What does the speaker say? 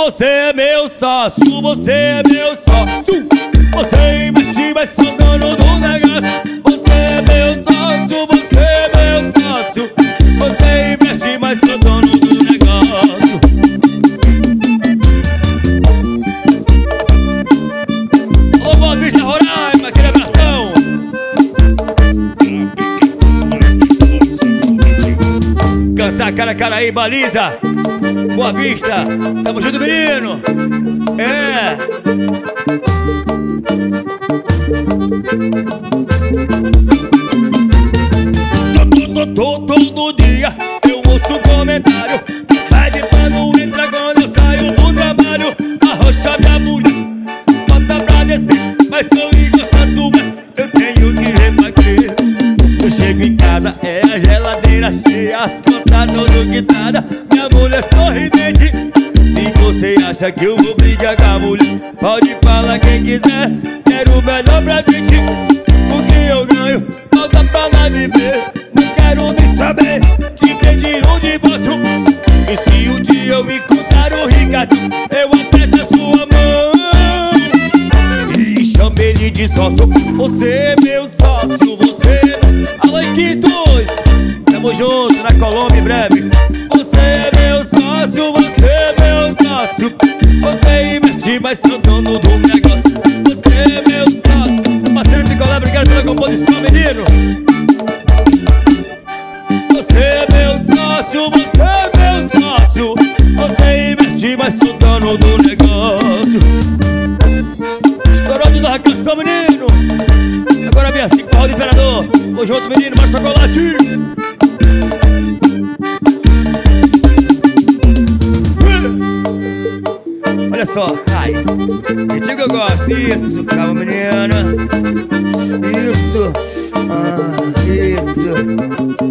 você é meu sócio, você é meu sócio. Você investe, mas sou dono do negócio. Você é meu sócio, você é meu sócio. Você investe, mas sou dono do negócio. Alô, Boa Vista, Roraima, aquele abração. Cantar cara a cara aí, baliza. Boa Vista, tamo junto, menino. É. Todo dia eu ouço comentário. Pede pra não entrar quando eu saio do trabalho. Arrocha minha mulher, bota pra descer. Mas se eu ligo essa tuba, eu tenho que rebater. Eu chego em casa, é a geladeira cheia, as contas tudo quitada. Minha mulher sorridente. Se você acha que eu vou brigar com a mulher, pode falar quem quiser. Quero o melhor pra gente. O que eu ganho, volta pra lá viver. Não quero nem saber de pedir um divórcio. E se um dia eu me encontrar o Ricardo, eu aperto a sua mão e chamo ele de sócio. Você é meu sócio, você. Alô, Iquitos, tamo junto na Colômbia em breve. Você é meu sócio, você é meu sócio. Você investe, mas sou dono do negócio. Você é meu sócio. Parceiro Nicolé, obrigado pela composição, menino. Você é meu sócio, você é meu sócio. Você investe, mas sou dono do negócio. Estourou tudo a canção, menino. Agora vem assim com o do Imperador. Tamo junto, menino, mais chocolate. Olha só, ai, diga que eu gosto. Isso, calma, menina. Isso, isso.